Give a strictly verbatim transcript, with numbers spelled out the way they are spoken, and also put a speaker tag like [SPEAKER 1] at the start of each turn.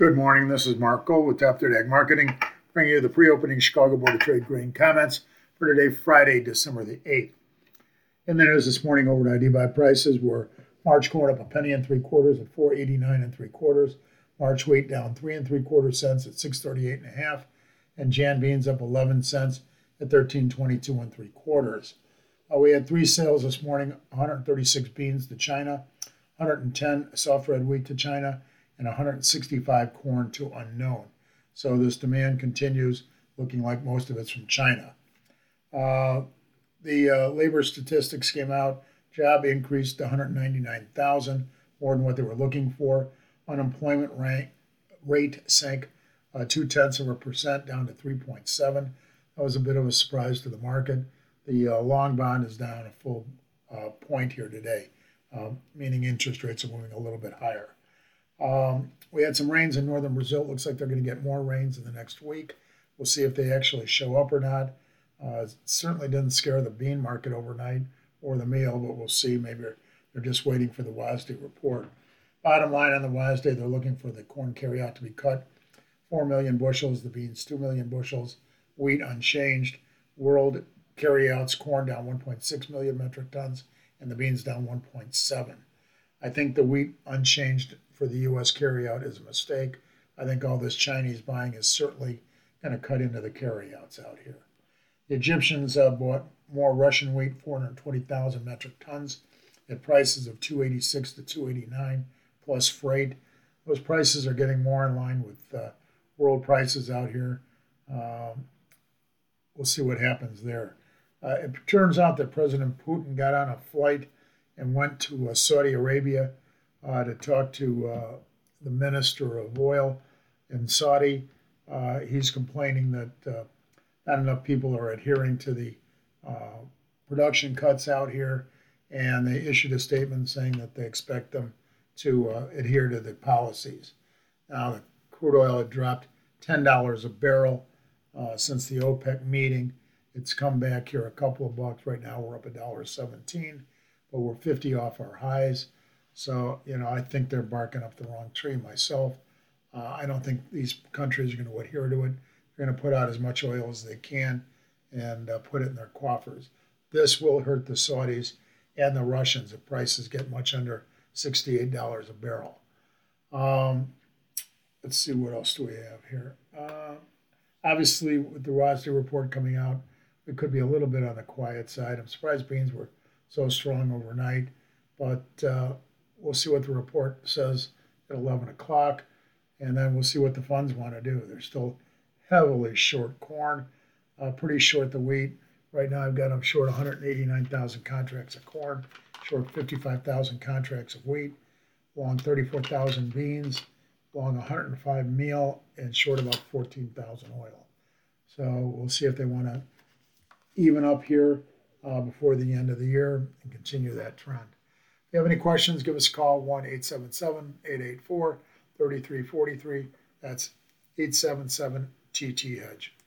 [SPEAKER 1] Good morning. This is Mark Gold with Top Third Ag Marketing, bringing you the pre-opening Chicago Board of Trade grain comments for today, Friday, December the eighth. In the news this morning, overnight e-buy prices were March corn up a penny and three quarters at four eighty-nine and three quarters. March wheat down three and three quarter cents at six thirty-eight and a half, and Jan beans up eleven cents at thirteen twenty-two and three quarters. Uh, we had three sales this morning: one hundred thirty-six beans to China, one hundred ten soft red wheat to China, and one hundred sixty-five corn to unknown. So this demand continues, looking like most of it's from China. Uh, the uh, labor statistics came out. Job increased to one hundred ninety-nine thousand, more than what they were looking for. Unemployment rank, rate sank uh, two-tenths of a percent down to three point seven. That was a bit of a surprise to the market. The uh, long bond is down a full uh, point here today, uh, meaning interest rates are moving a little bit higher. Um, we had some rains in northern Brazil. It looks like they're going to get more rains in the next week. We'll see if they actually show up or not. Uh, it certainly didn't scare the bean market overnight or the meal, but we'll see. Maybe they're just waiting for the WASDE report. Bottom line on the WASDE, they're looking for the corn carryout to be cut four million bushels, the beans two million bushels, wheat unchanged. World carryouts, corn down one point six million metric tons, and the beans down one point seven. I think the wheat unchanged for the U S carryout is a mistake. I think all this Chinese buying is certainly going to cut into the carryouts out here. The Egyptians uh, bought more Russian wheat, four hundred twenty thousand metric tons, at prices of two eighty-six to two eighty-nine plus freight. Those prices are getting more in line with uh, world prices out here. Um, we'll see what happens there. Uh, it turns out that President Putin got on a flight and went to uh, Saudi Arabia uh, to talk to uh, the Minister of Oil in Saudi. Uh, he's complaining that uh, not enough people are adhering to the uh, production cuts out here, and they issued a statement saying that they expect them to uh, adhere to the policies. Now, the crude oil had dropped ten dollars a barrel uh, since the OPEC meeting. It's come back here a couple of bucks. Right now, we're up one dollar seventeen, but we're fifty off our highs. So, you know, I think they're barking up the wrong tree myself. Uh, I don't think these countries are going to adhere to it. They're going to put out as much oil as they can and uh, put it in their coffers. This will hurt the Saudis and the Russians if prices get much under sixty-eight dollars a barrel. Um, let's see, what else do we have here? Uh, obviously, with the WASDE report coming out, it could be a little bit on the quiet side. I'm surprised beans were so strong overnight, but uh, we'll see what the report says at eleven o'clock, and then we'll see what the funds want to do. They're still heavily short corn, uh, pretty short the wheat. Right now, I've got them short one hundred eighty-nine thousand contracts of corn, short fifty-five thousand contracts of wheat, long thirty-four thousand beans, long one hundred five meal, and short about fourteen thousand oil. So we'll see if they want to even up here uh, before the end of the year and continue that trend. If you have any questions, give us a call, one eight seven seven, eight eight four, three three four three. That's eight seven seven T T Hedge.